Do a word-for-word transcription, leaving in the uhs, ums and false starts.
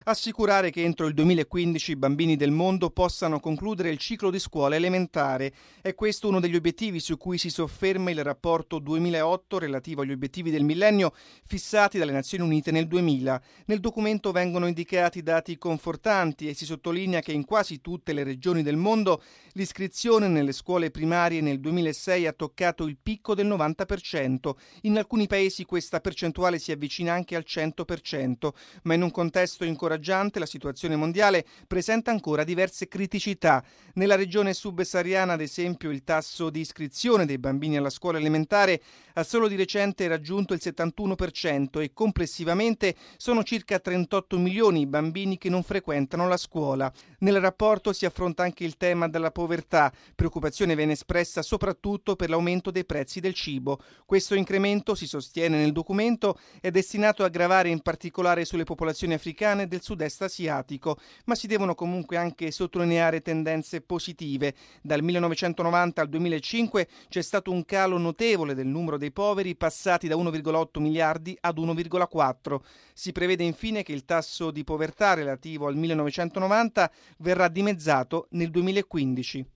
Assicurare che entro il duemilaquindici i bambini del mondo possano concludere il ciclo di scuola elementare. È questo uno degli obiettivi su cui si sofferma il rapporto duemilaotto relativo agli obiettivi del millennio fissati dalle Nazioni Unite nel duemila. Nel documento vengono indicati dati confortanti e si sottolinea che in quasi tutte le regioni del mondo l'iscrizione nelle scuole primarie nel duemilasei ha toccato il picco del novanta per cento. In alcuni paesi questa percentuale si avvicina anche al cento per cento, ma in un contesto incoraggiante la situazione mondiale presenta ancora diverse criticità. Nella regione subsahariana, ad esempio, il tasso di iscrizione dei bambini alla scuola elementare ha solo di recente raggiunto il settantuno per cento e complessivamente sono circa trentotto milioni i bambini che non frequentano la scuola. Nel rapporto si affronta anche il tema della povertà. Preoccupazione viene espressa soprattutto per l'aumento dei prezzi del cibo. Questo incremento, si sostiene nel documento, è destinato a gravare in particolare sulle popolazioni africane del sud-est asiatico, ma si devono comunque anche sottolineare tendenze positive. Dal millenovecentonovanta al duemilacinque c'è stato un calo notevole del numero dei poveri, passati da uno virgola otto miliardi ad uno virgola quattro. Si prevede infine che il tasso di povertà relativo al millenovecentonovanta verrà dimezzato nel duemilaquindici.